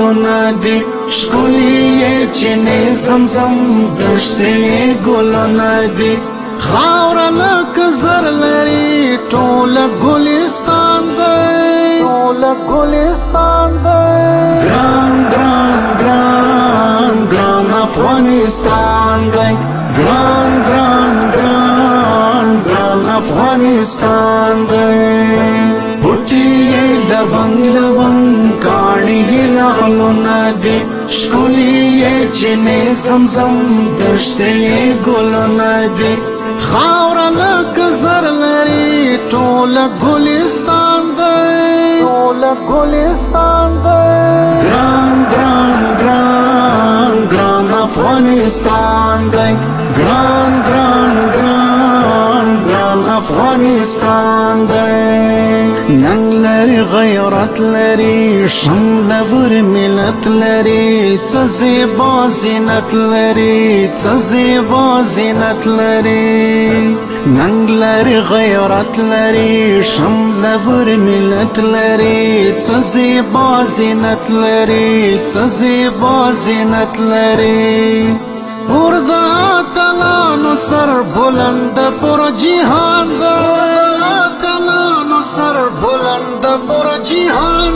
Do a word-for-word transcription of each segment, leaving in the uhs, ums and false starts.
ګلونه دي ښکلي چې زمزم دشتې ګلونه دي خاوره لکه زر لري ټوله ګلستان دی ټوله ګلستان دی ګران ګران ګران ګران افغانستان دی ګران ګران ګران ګران افغانستان دی بوټي لونګ لونګ کاڼي لعلونه دي ښکلي چې زمزم دشتې ګلونه دي خاوره لکه زر لري ټوله ګلستان دی ټوله ګلستان دی ګران ګران ګران ګران افغانستان دی ګران ګران ګران ګران افغانستان دی ننګ لري غیرت لري شملور ملت لري څه زیبا زینت لري څه زیبا زینت لري ننګ لري غیرت لري شملور ملت لري څه زیبا زینت لري څه زیبا زینت لري ورد اتلانو سر بلند پر جهان اتلانو سر بلند پر جهان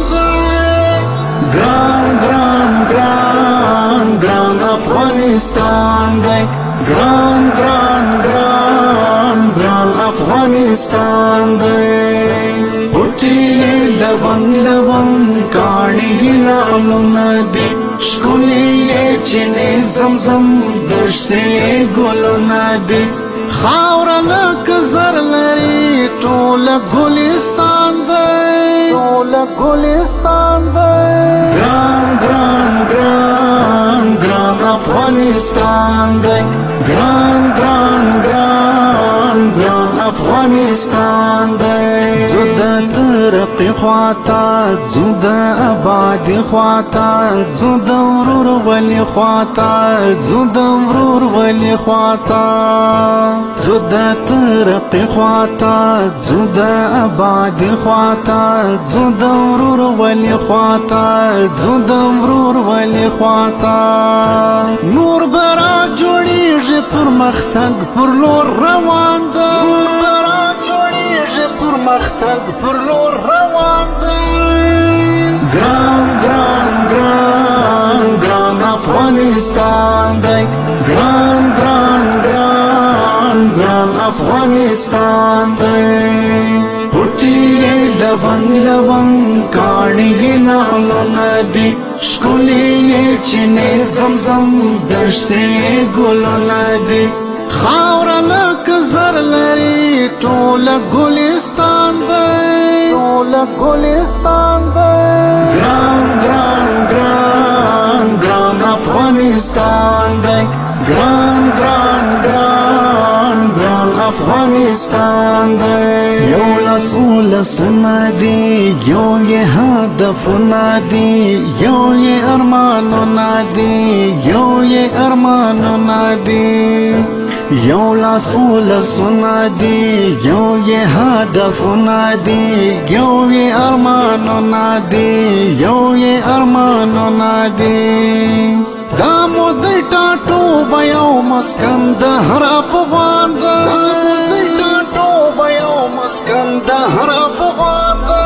ګران ګران ګران ګران افغانستان دی ګران ګران ګران ګران افغانستان دی بوټي لونګ لونګ کاڼي لعلونه دي ښکلي چې زمزم دشتې ګلونه دي خاوره لکه زر لري ټوله ګلستان دی ټوله ګلستان دی ګران ګران ګران ګران افغانستان دی ګران ګران ګران ګران افغانستان دی زه د ترقي خواته زه د ابادي خواته زه د ورور ولي خواته زه د ورور ولي خواته زه د ترقي خواته زه د ابادي خواته زه د ورور ولي خواته زه د ورور ولي خواته نور برا جوړیږي پرمختګ پر لور روان ده نور برا جوړیږي پرمختګ پر لور روان ده ګران ګران ګران ګران افغانستان دی ګران ګران ګران ګران افغانستان دی بوټي لونګ لونګ کاڼي لعلونه دي ښکلي چې زمزم دشتې ګلونه دي خاوره لکه زر لري ټوله ګلستان دی ټوله ګلستان دی ګران ګران ګران ګران افغانستان دی ګران ګران ګران ګران افغانستان دی یو لسو لسونه دي یو یې هدفونه دي یو یې ارمانونه دي یو یې ارمانونه دي یو لسو لسونه دي یو یې هدفونه دي یو یې ارمانونه دي یو یې ارمانونه دي دا مو د ټاټوبه یو مسکن د هر افغان ده دا مو د ټاټوبه یو مسکن د هر افغان ده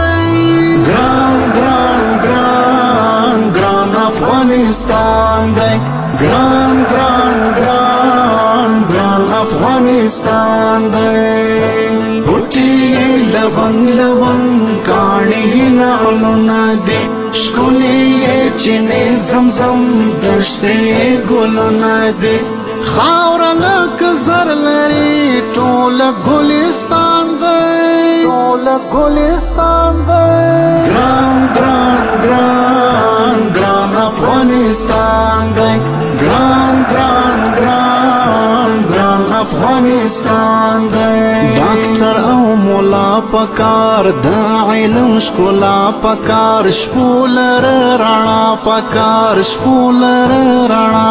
ګران ګران ګران ګران افغانستان دی ګران ګران ګران ګران افغانستان دی بوټي لونګ لونګ کاڼي لعلونه دي ښکلي چې زمزم دشتې ګلونه دي خاوره لکه زر لري ټوله ګلستان دی ټوله ګلستان دی ګران ګران ګران ګران افغانستان دی ګران ګران ګران ګران افغانستان دی ډاکټر او مولا پکار د علم شکولا پکار شپولر رانا پکار شپولر رانا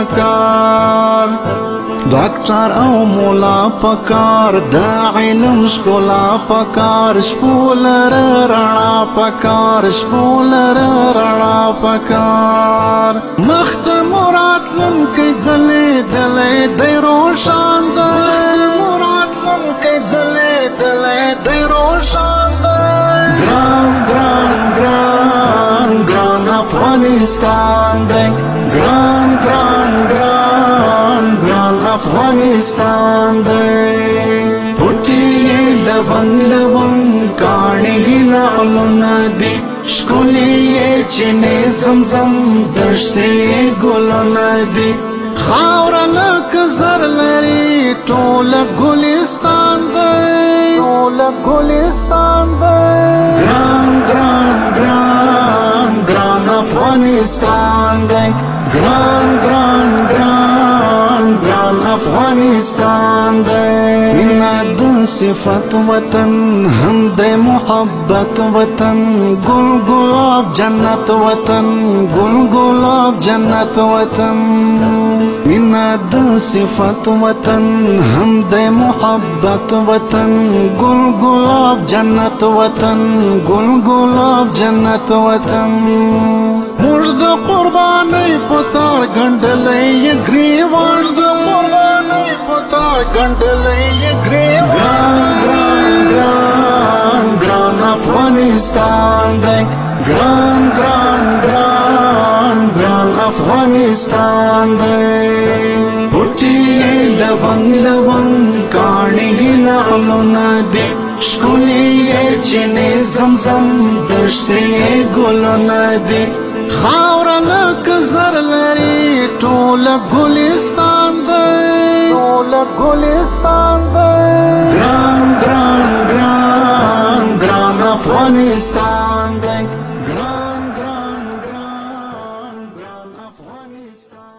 پکار ډاکټر او مولا پکار د علم شکولا پکار شپولر رانا پکار شپولر رانا پکار مخت مراد لم کې ځلې دلې د روشان د مراد لم کې ځلې دلې د روشان د ګران ګران ګران ګران افغانستان د ګران ګران ګران ګران افغانستان د پټي لون لون کاڼي لالونه دي شکولی چینه زمزم دشته گلونه دی خاوره لک زر لري ټول ګلستان دی ټول ګلستان دی ګران ګران ګران ګران افغانستان دی ګران ګران ګران ګران افغانستان دی مینا د صفت وطن هم د محبت وطن گل گلاب جنت وطن گل گلاب جنت وطن مینا د صفت وطن هم د محبت وطن گل گلاب جنت وطن گل گلاب جنت وطن مرد قربانی پتار گنڈلئی گریوان د قربانی پتار گنڈلئی گریوان گران گران گران افغانستان دی گران گران گران گران افغانستان دی پټي لون لون کاڼي لالونه دي ښکلي چینې زمزم دشتې ګلونه دي خاوره لکه زر لري ټول ګلستان دی ټول ګلستان دی ګران ګران ګران ګران افغانستان دی ګران ګران ګران ګران افغانستان